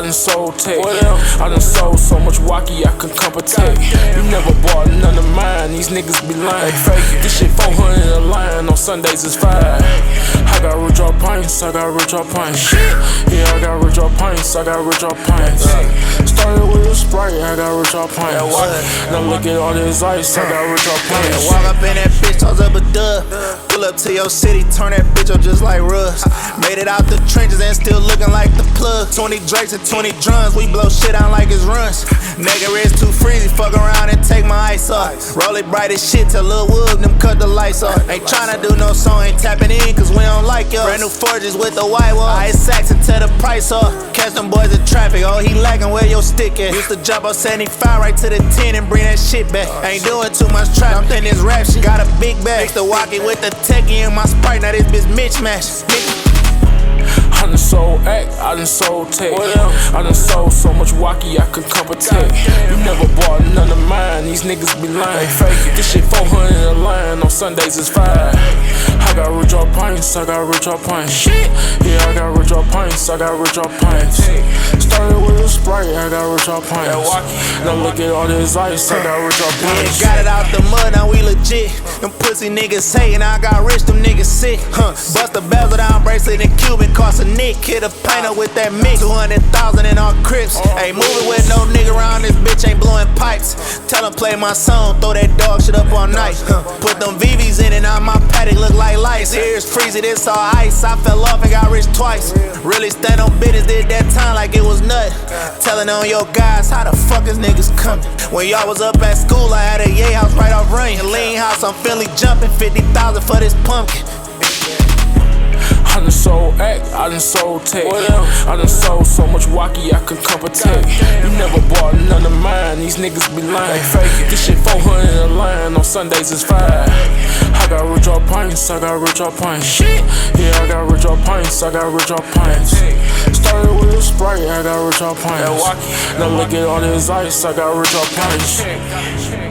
I done sold tech. I done sold so much walkie I can compensate. You never bought none of mine, these niggas be lying. This shit 400 a line, on Sundays it's 5. I got rich off pints, I got rich off pints. Yeah, I got rich off pints, I got rich off pints. Started with a Sprite, I got rich off pints. Now look at all this ice, I got rich off pints. Walk up in that bitch, toss up a dub. Pull up to your city, turn that bitch up just like Russ. Made it out the trenches and still looking like the plug. 20 Drakes and 20 drums, we blow shit out like it's runs. Nigga wrist too freezy, fuck around and take my ice off. Roll it bright as shit till Lil Wood, them cut the lights off. Ain't tryna do no song, ain't tapping in cause we don't like y'all. Brand new forges with the white wall. Ice sacks and tear the price off. Catch them boys in traffic, oh he lagging, where your stick at? Used to jump on 75 right to the 10 and bring that shit back. Ain't doing too much trap, I'm thinking this rap shit. Got a big bag, mix the walkie with the techie and my Sprite, now this bitch mismatch. I done sold act, I done sold tech. I done sold so much walkie I could compensate. You never bought none of mine, these niggas be lying. This shit 400 a line, on Sundays it's 5. I got rich off pints, I got rich off pints. Yeah, I got rich off pints, I got rich off pints. Started with a Sprite, I got rich off pints. Now look at all this ice, I got rich off pints. Got it out the mud, now we legit. Them pussy niggas hatin', I got rich, them niggas sick. Bust the bezel down bracelet in Cuban, cost a nick. Hit a painter with that mix, 200,000 in our crips. Ain't moving with no nigga around, this bitch ain't blowing pipes. Tell him play my song, throw that dog shit up all night. Put them VVs in and now my paddock look like lights. Here's freezy, this all ice. I fell off and got rich twice. Really stand on business, did that time like it was nut. Telling on your guys, how the fuck is niggas coming? When y'all was up at school, I had a Yay house right off Runyon. Lean house, I'm Philly jumping, 50,000 for this pumpkin. I done sold act, I done sold tech. I done sold so much walkie I could compensate. You never bought none of mine, these niggas be lying. This shit 400 a line, on Sundays it's 5. I got rich off pints, I got rich off pints. Yeah, I got rich off pints, I got rich off pints. Started with a Sprite, I got rich off pints. Now look at all this ice, I got rich off pints.